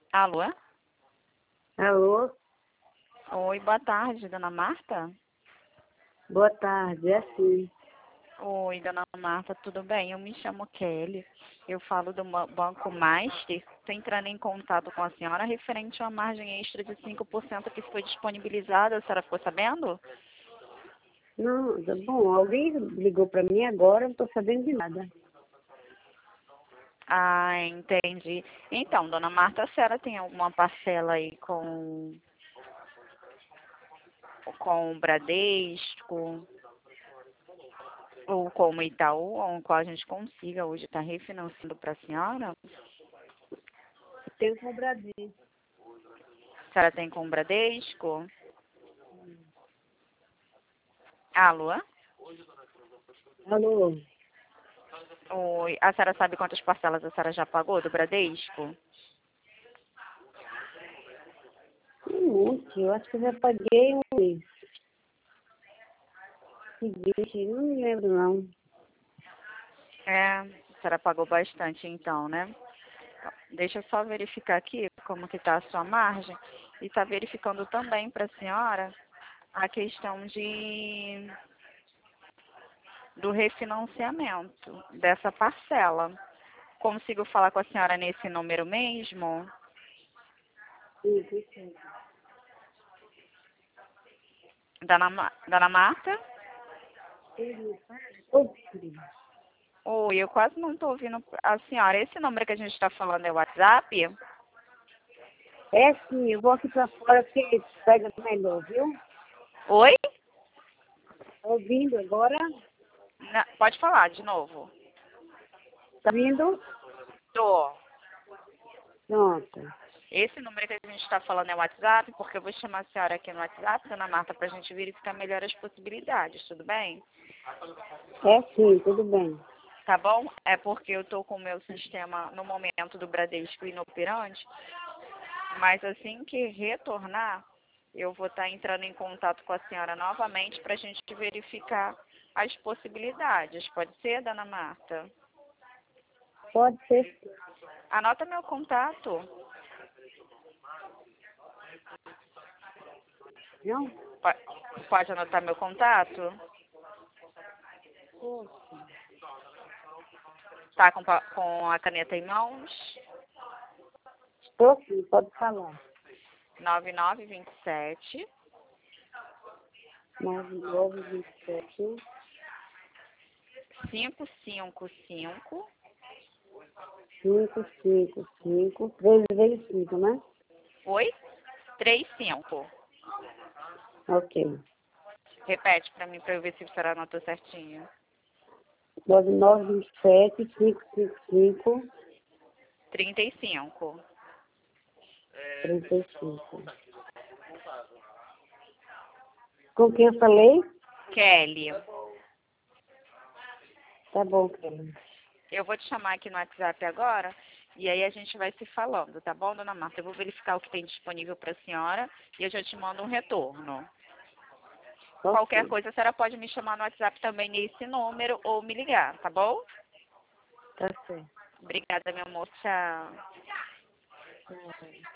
Alô? Alô, Oi, boa tarde, dona Marta? boa tarde, é assim. Oi, dona Marta, tudo bem? Eu me chamo Kelly, eu falo do Banco Master. Estou entrando em contato com a senhora referente a uma margem extra de 5% que foi disponibilizada, a senhora ficou sabendo? Não, tá bom, alguém ligou para mim agora, não estou sabendo de nada. Ah, entendi. Então, dona Marta, a senhora tem alguma parcela aí com o Bradesco ou com o Itaú, com qual a gente consiga hoje estar refinanciando para a senhora? Tenho com o Brasil. A senhora tem com o Bradesco? Alô? Alô, Oi, a senhora sabe quantas parcelas a senhora já pagou do Bradesco? um monte, eu acho que eu já paguei um mês. Seguinte, não me lembro não. É, a senhora pagou bastante então, né? Deixa eu só verificar aqui como que está a sua margem e está verificando também para a senhora a questão do refinanciamento dessa parcela. Consigo falar com a senhora nesse número mesmo? Sim. Dona Marta? Ô, filho. Oi, eu quase não estou ouvindo a senhora. Esse número que a gente está falando é o WhatsApp? É sim, eu vou aqui para fora porque pega melhor, viu? Oi? Tá ouvindo agora? Pode falar de novo. Tá vindo? Tô. Pronto. Esse número que a gente está falando é o WhatsApp, porque eu vou chamar a senhora aqui no WhatsApp, dona Marta, para a gente verificar melhor as possibilidades, tudo bem? É sim, tudo bem. Tá bom? É porque eu estou com o meu sistema no momento do Bradesco inoperante, mas assim que retornar, eu vou estar entrando em contato com a senhora novamente para a gente verificar as possibilidades. Pode ser, dona Marta? Pode ser. Anota meu contato. Não? Pode anotar meu contato? Tá com a caneta em mãos? Estou sim, pode falar. 9927 9927 555 555 3 vezes 5, né? Oi? 35. Ok. Repete para mim para eu ver se a senhora anotou certinho. 9927 555 35. 35. Com quem eu falei? Kelly, Tá bom, Kelly. eu vou te chamar aqui no WhatsApp agora e aí a gente vai se falando, tá bom, dona Marta? Eu vou verificar o que tem disponível para a senhora e eu já te mando um retorno. Qualquer Ok. coisa, a senhora pode me chamar no WhatsApp também nesse número ou me ligar, tá bom? Tá certo. Obrigada, meu amor. Tchau. Tá.